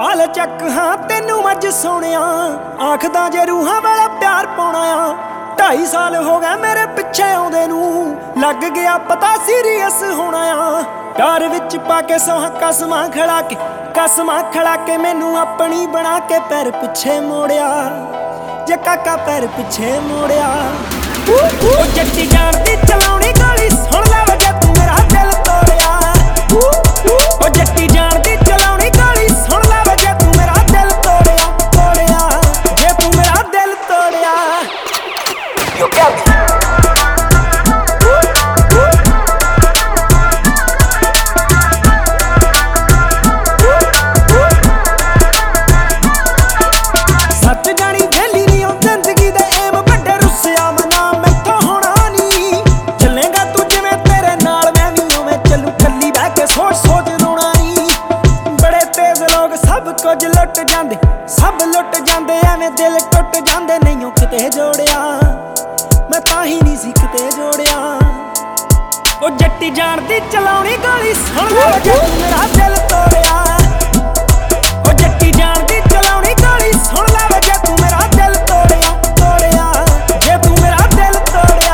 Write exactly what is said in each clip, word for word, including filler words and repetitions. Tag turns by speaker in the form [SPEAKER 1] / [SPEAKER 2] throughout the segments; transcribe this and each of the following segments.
[SPEAKER 1] आल चक हाँ तेनू अज सोनिया आखदा जे रूहां वाला प्यार पाउणा आ। ढाई साल हो गए मेरे पिछे आउंदे नू लग गया पता सीरीयस होना आ। प्यार विच पाके सोहां कसमां खड़ा के कसमां खड़ा के मैनू अपनी बना के पैर पिछे मोड़िया जे काका पैर पिछे मोड़िया। ओ जट्टी जान दी चलाउणी गोली सुन ला वजे तू मेरा दिल तोड़िया। ओ जट्टी जान दी चलाउणी गोली सुन ला वजे तू मेरा दिल तोड़िया तोड़िया जे तू मेरा दिल तोड़िया। You got me. सच जानी वेली नहीं हो जिंदगी दे एम बड़े रुसिया मना मैथों होना नहीं। चलेगा तू जिवें तेरे नाल मैं भी उवें चलू कल्ली बह के सोच सोच रोना नहीं। बड़े तेज लोग सब कुछ लुट जांदे सब लुट जांदे एवें दिल टुट जांदे नहीं ओ किते जोड़िया मैं ताही नहीं सी किते जोड़िया। ओ जट्टी जान दी चलाउणी गोली सुन ला वजे तू मेरा दिल तोड़िया। ओ जट्टी जान दी चलाउणी गोली सुन ला वजे तू मेरा दिल तोड़िया तोड़िया जे तू मेरा दिल तोड़िया।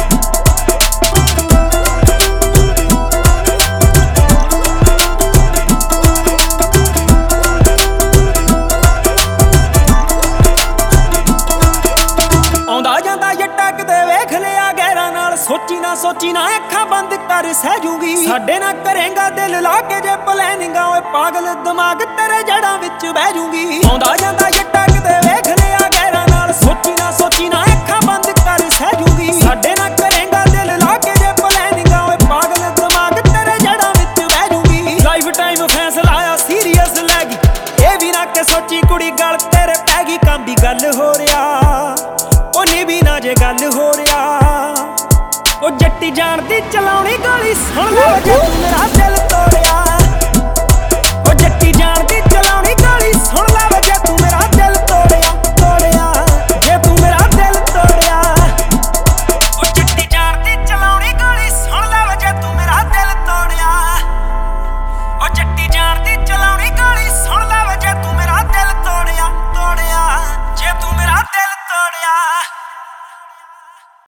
[SPEAKER 1] आउंदा जांदा जट्टा किते वेख लिया गैरां नाल सोची ना सोची ना अखां बंद कर सह जूंगी। साडे ना करेंगा दिल ला के जे प्लैनिंगा ओए पागल दिमाग तेरे जड़ां विच बह जूंगी। आउंदा जांदा जट्टा किते वेख लिया गैरां नाल सोची ना सोची ना अखां बंद कर सह जूंगी। साडे ना करेंगा दिल ला के जे प्लैनिंगा ओए पागल दिमाग तेरे जड़ां विच बह जूंगी। लाइफ टाइम फैसला आया सीरीयस लैगी ए भी ना के सोची कुड़ी गल तेरे पै गई काम दी गल हो रिया ओ नी भी ना जे गल हो रिया। ओ जट्टी जान दी चलाउणी गोली सुन ला वजे तू मेरा